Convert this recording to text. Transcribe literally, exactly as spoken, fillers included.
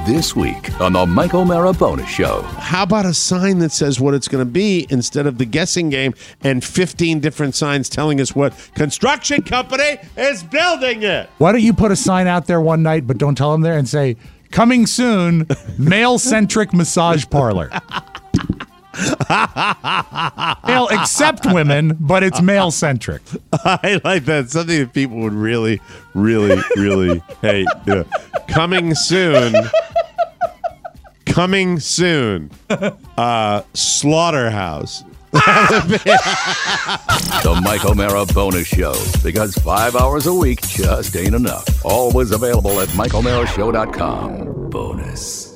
This week on the Mike O'Mara Bonus Show. How about a sign that says what it's going to be instead of the guessing game and fifteen different signs telling us what construction company is building it? Why don't you put a sign out there one night, but don't tell them there, and say, coming soon, male-centric massage parlor. Male accept women, but it's male-centric. I like that. Something that people would really, really, really hate. Yeah. Coming soon. Coming soon. Uh, slaughterhouse. The Mike O'Mara Bonus Show, because five hours a week just ain't enough. Always available at Mike O'Mara Show dot com. Bonus.